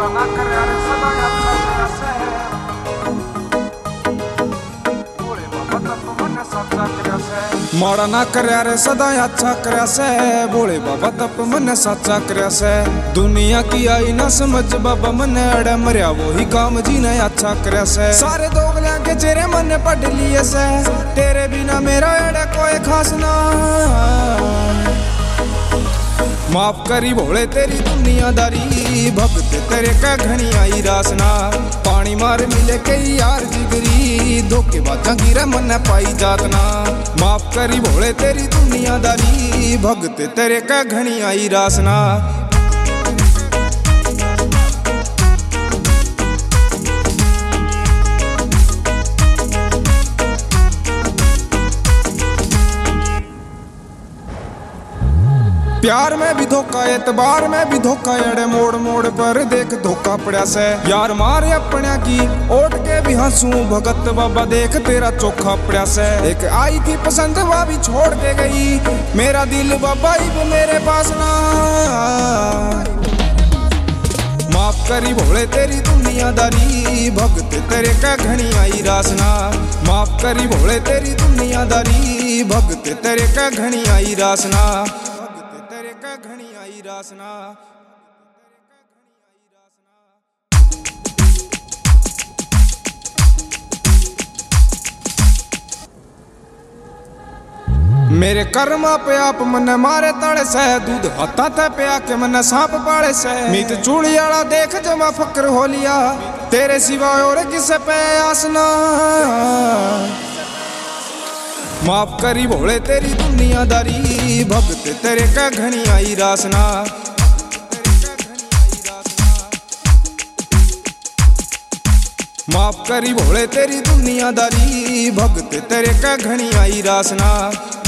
ना करे अरे सदा अच्छा कैसे बोले बाबा तब मन सच्चा कैसे माड़ा ना करे अरे सदा अच्छा कैसे बोले बाबा तब मन सच्चा कैसे दुनिया की आई ना समझ बाबा मन अड़े मरिया वही काम जी ने अच्छा कैसे सारे दोगलियां के चेहरे मन पढ़ लिए से तेरे बिना मेरा अड़े कोई खास ना माफ करी भोले तेरी दुनियादारी भक्त तेरे का घनी आई रासना पानी मार मिले कई यार जिगरी धोखे बाजा गिरा मन पाई जातना माफ करी भोले तेरी दुनियादारी भक्त तेरे का घनी आई रासना प्यार में भी धोखा एतबार में भी धोखा अड़े मोड़ मोड़ पर देख धोखा पड़ा से यार मारे अपने की ओट के भी हंसू भगत बाबा देख तेरा चोखा पड़ा से एक आई थी पसंद वह भी छोड़ के गई मेरा दिल बाबा इब मेरे पास ना माफ करी भोले तेरी दुनियादारी भक्त तेरे का घनी आई रासना माफ करी भोले तेरी दुनियादारी भक्त तेरे का घनी आई रासना का घनी आई रासना मेरे कर्मा पे आप मन मारे तड़े से दूध हत्ता थे पे आके मन सांप पाड़े से मीत चूड़ी आला देख जमा फक्र हो लिया तेरे सिवा और किसे पे आसना माफ करी भोले तेरी दुनियादारी भक्त तेरे का घनी आई रासना माफ करी भोले तेरी दुनियादारी भक्त तेरे का घनी आई रासना।